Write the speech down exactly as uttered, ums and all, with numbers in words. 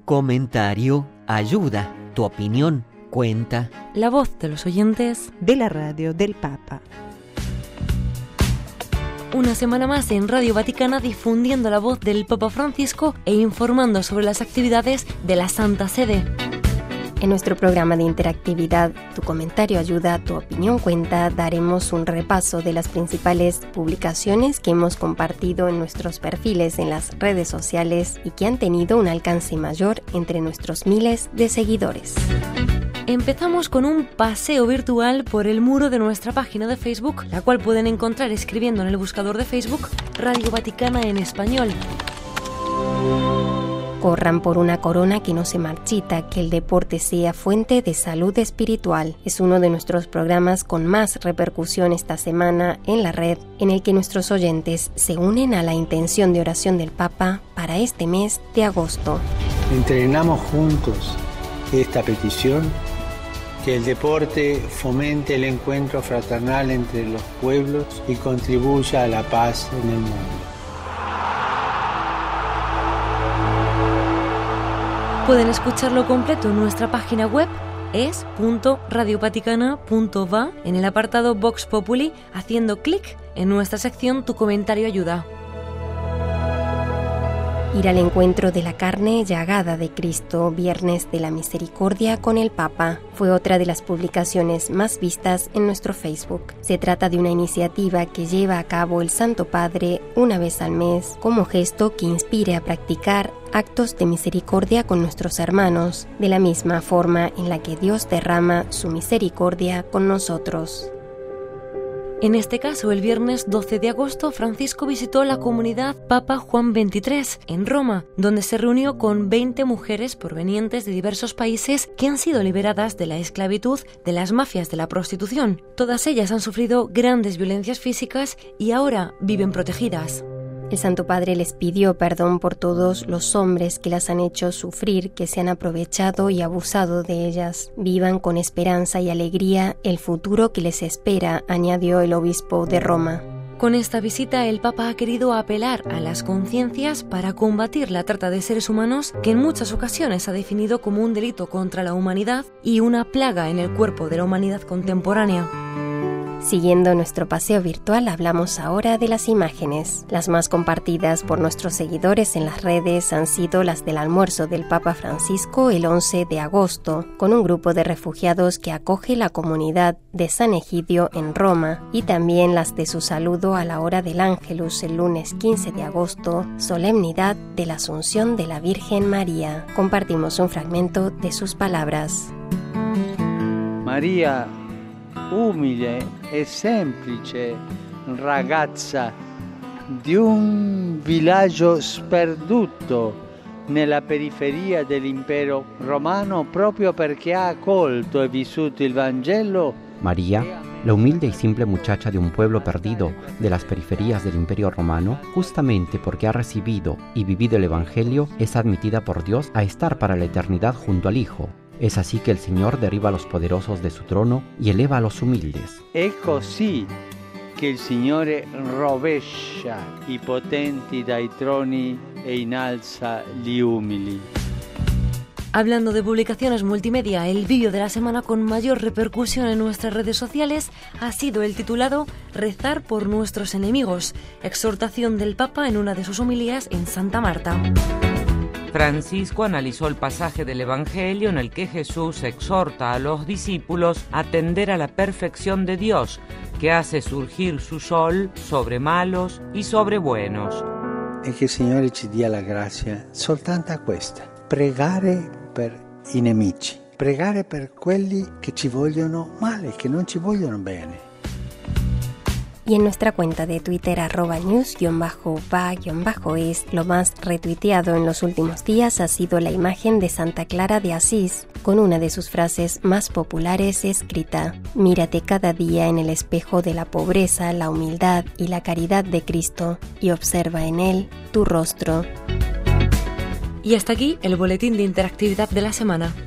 comentario ayuda, tu opinión cuenta. La voz de los oyentes de la radio del Papa. Una semana más en Radio Vaticana, difundiendo la voz del Papa Francisco e informando sobre las actividades de la Santa Sede. En nuestro programa de interactividad, Tu comentario ayuda, tu opinión cuenta, daremos un repaso de las principales publicaciones que hemos compartido en nuestros perfiles en las redes sociales y que han tenido un alcance mayor entre nuestros miles de seguidores. Empezamos con un paseo virtual por el muro de nuestra página de Facebook, la cual pueden encontrar escribiendo en el buscador de Facebook Radio Vaticana en español. Corran por una corona que no se marchita, que el deporte sea fuente de salud espiritual. Es uno de nuestros programas con más repercusión esta semana en la red, en el que nuestros oyentes se unen a la intención de oración del Papa para este mes de agosto. Entrenamos juntos esta petición, que el deporte fomente el encuentro fraternal entre los pueblos y contribuya a la paz en el mundo. Pueden escucharlo completo en nuestra página web es punto radio vaticana punto va en el apartado Vox Populi, haciendo clic en nuestra sección Tu comentario ayuda. Ir al encuentro de la carne llagada de Cristo, Viernes de la Misericordia con el Papa, fue otra de las publicaciones más vistas en nuestro Facebook. Se trata de una iniciativa que lleva a cabo el Santo Padre una vez al mes, como gesto que inspire a practicar actos de misericordia con nuestros hermanos, de la misma forma en la que Dios derrama su misericordia con nosotros. En este caso, el viernes doce de agosto, Francisco visitó la comunidad Papa Juan veintitrés en Roma, donde se reunió con veinte mujeres provenientes de diversos países que han sido liberadas de la esclavitud de las mafias de la prostitución. Todas ellas han sufrido grandes violencias físicas y ahora viven protegidas. El Santo Padre les pidió perdón por todos los hombres que las han hecho sufrir, que se han aprovechado y abusado de ellas. Vivan con esperanza y alegría el futuro que les espera, añadió el obispo de Roma. Con esta visita, el Papa ha querido apelar a las conciencias para combatir la trata de seres humanos, que en muchas ocasiones ha definido como un delito contra la humanidad y una plaga en el cuerpo de la humanidad contemporánea. Siguiendo nuestro paseo virtual, hablamos ahora de las imágenes. Las más compartidas por nuestros seguidores en las redes han sido las del almuerzo del Papa Francisco el once de agosto, con un grupo de refugiados que acoge la comunidad de San Egidio en Roma, y también las de su saludo a la hora del Ángelus el lunes quince de agosto, solemnidad de la Asunción de la Virgen María. Compartimos un fragmento de sus palabras. María, umile e semplice ragazza di un villaggio sperduto nella periferia dell'impero romano proprio perché ha accolto e vissuto il Vangelo. María, la humilde y simple muchacha de un pueblo perdido de las periferias del Imperio Romano, justamente porque ha recibido y vivido el Evangelio, es admitida por Dios a estar para la eternidad junto al Hijo. Es así que el Señor derriba a los poderosos de su trono y eleva a los humildes. È così che il Signore rovescia i potenti dai troni e innalza gli umili. Hablando de publicaciones multimedia, el vídeo de la semana con mayor repercusión en nuestras redes sociales ha sido el titulado Rezar por nuestros enemigos, exhortación del Papa en una de sus homilías en Santa Marta. Francisco analizó el pasaje del Evangelio en el que Jesús exhorta a los discípulos a tender a la perfección de Dios, que hace surgir su sol sobre malos y sobre buenos. E che il Signore ci dia la grazia soltanto a questa, pregare per i nemici, pregare per quelli che ci vogliono male, che non ci vogliono bene. Y en nuestra cuenta de Twitter, arroba news-va-es, lo más retuiteado en los últimos días ha sido la imagen de Santa Clara de Asís, con una de sus frases más populares escrita: mírate cada día en el espejo de la pobreza, la humildad y la caridad de Cristo, y observa en él tu rostro. Y hasta aquí el boletín de interactividad de la semana.